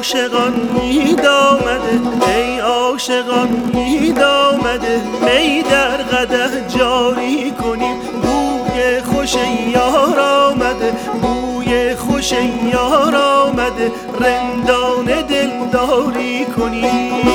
عاشقان عید آمده، ای عاشقان عید آمده، می در قدح جاری کنیم. بوی خوش یار آمده، بوی خوش یار آمده، رندانه دلداری کنیم.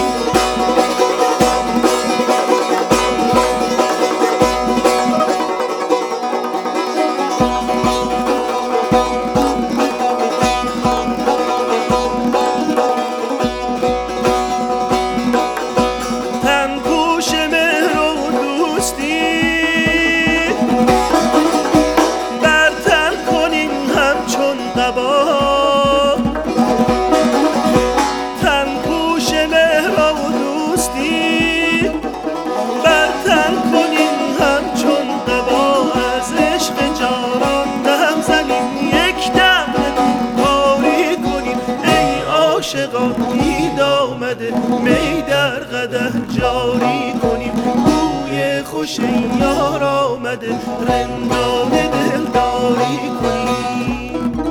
عاشقان عید آمده، می در قدح جاری کنیم. بوی خوش یار آمده، رندانه دلداری کنیم.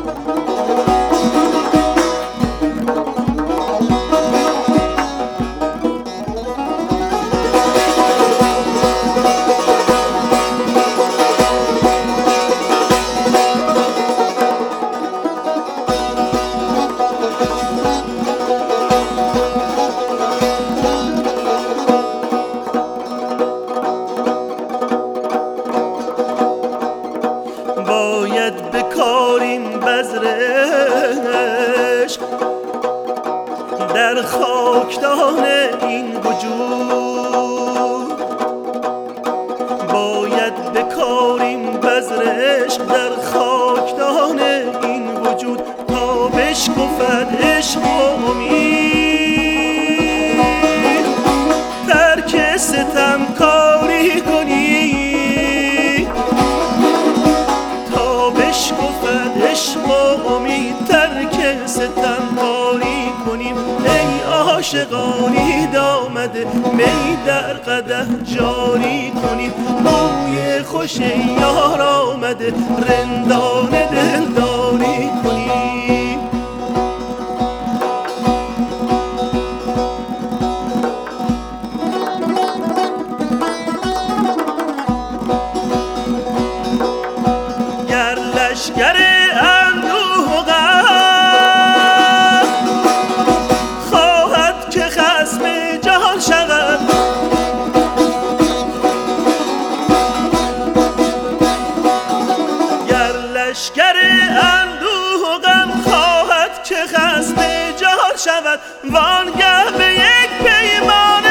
باید بکاریم بذر عشق در خاکدان این وجود، باید بکاریم بذر عشق در خاکدان این وجود، تا بشکفد عشق و امید، ترک ستم کاری کنی، بشکفد عشق و امید، ترک ستم کاری کنیم. ای عاشقان عید آمده، می در قدح جاری کنیم. بوی خوش یار آمده، رندانه دلداری کنیم. لشگر اندوه و غم خواهد که خصم جهان شود، گر لشگر اندوه و غم خواهد که خصم جهان شود، وانگه به یک پیمان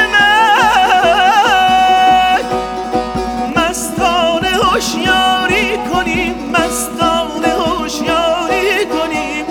من مستانه هوشیاری کنیم، مستانه هوشیاری کنیم.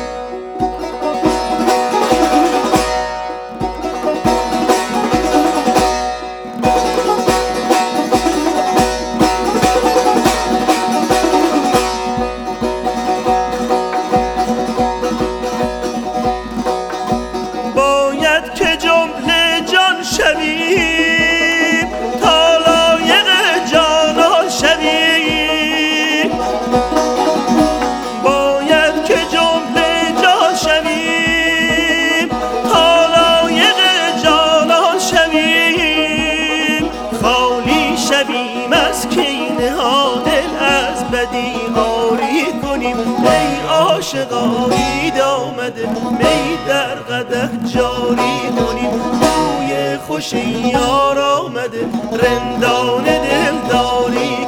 باید که جمله جان شویم، تا لایق جانان شویم. باید که جمله جان شویم، تا لایق جانان شویم. خالی شویم از کینه ها، دل از بدی عاری کنیم. ای عاشقان عید آمده، می در قدح جاری کنیم. بوی خوش یار آمده، رندانه دلداری